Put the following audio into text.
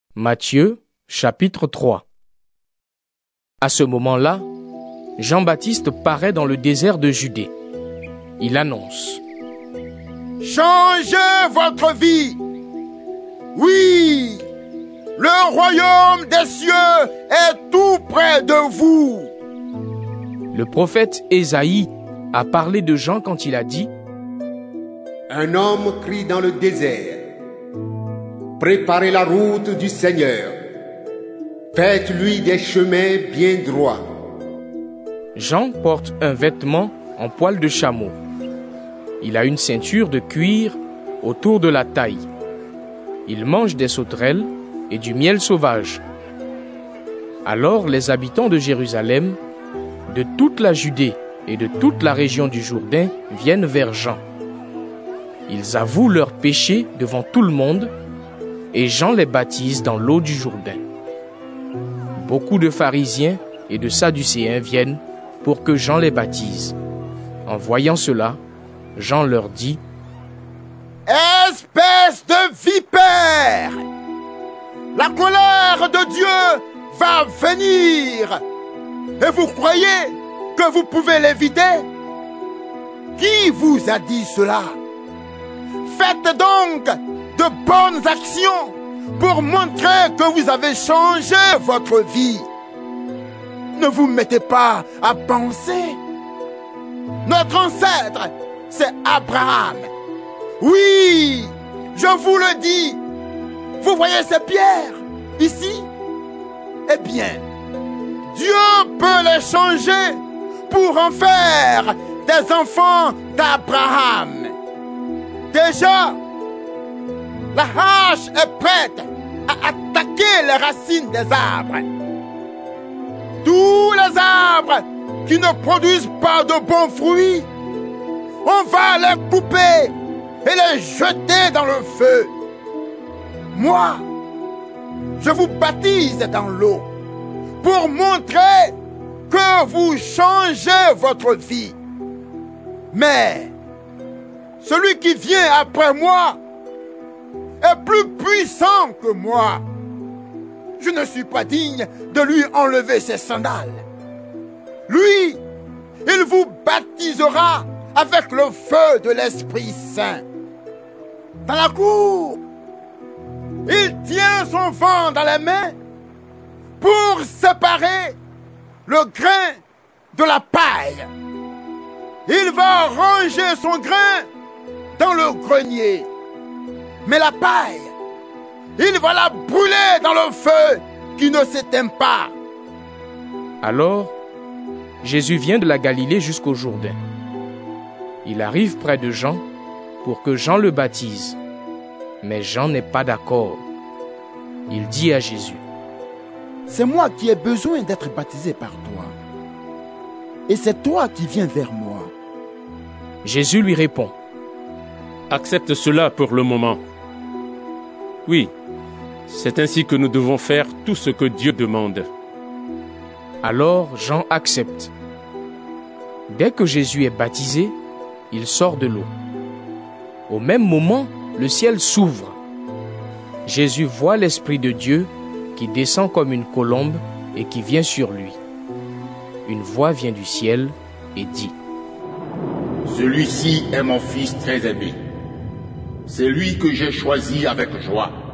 Matthieu, chapitre 3. À ce moment-là, Jean-Baptiste paraît dans le désert de Judée. Il annonce: Changez votre vie! Oui! Le royaume des cieux est tout près de vous! Le prophète Ésaïe a parlé de Jean quand il a dit: Un homme crie dans le désert: Préparez la route du Seigneur. Faites-lui des chemins bien droits. Jean porte un vêtement en poil de chameau. Il a une ceinture de cuir autour de la taille. Il mange des sauterelles et du miel sauvage. Alors les habitants de Jérusalem, de toute la Judée et de toute la région du Jourdain viennent vers Jean. Ils avouent leurs péchés devant tout le monde et Jean les baptise dans l'eau du Jourdain. Beaucoup de pharisiens et de sadducéens viennent pour que Jean les baptise. En voyant cela, Jean leur dit: Espèce de vipère! La colère de Dieu va venir! Et vous croyez que vous pouvez l'éviter? Qui vous a dit cela? Faites donc de bonnes actions pour montrer que vous avez changé votre vie. Ne vous mettez pas à penser. Notre ancêtre, c'est Abraham. Oui, je vous le dis. Vous voyez ces pierres ici? Eh bien, Dieu peut les changer pour en faire des enfants d'Abraham. Déjà, la hache est prête à attaquer les racines des arbres. Tous les arbres qui ne produisent pas de bons fruits, on va les couper et les jeter dans le feu. Moi, je vous baptise dans l'eau pour montrer que vous changez votre vie. Mais celui qui vient après moi est plus puissant que moi. Je ne suis pas digne de lui enlever ses sandales. Lui, il vous baptisera avec le feu de l'Esprit Saint. Dans la cour, il tient son vent dans les mains pour séparer le grain de la paille. Il va ranger son grain dans le grenier. Mais la paille, il va la brûler dans le feu qui ne s'éteint pas. Alors, Jésus vient de la Galilée jusqu'au Jourdain. Il arrive près de Jean pour que Jean le baptise. Mais Jean n'est pas d'accord. Il dit à Jésus: C'est moi qui ai besoin d'être baptisé par toi. Et c'est toi qui viens vers moi. Jésus lui répond: Accepte cela pour le moment. Oui, c'est ainsi que nous devons faire tout ce que Dieu demande. Alors Jean accepte. Dès que Jésus est baptisé, il sort de l'eau. Au même moment, le ciel s'ouvre. Jésus voit l'Esprit de Dieu qui descend comme une colombe et qui vient sur lui. Une voix vient du ciel et dit: Celui-ci est mon fils très aimé. C'est lui que j'ai choisi avec joie.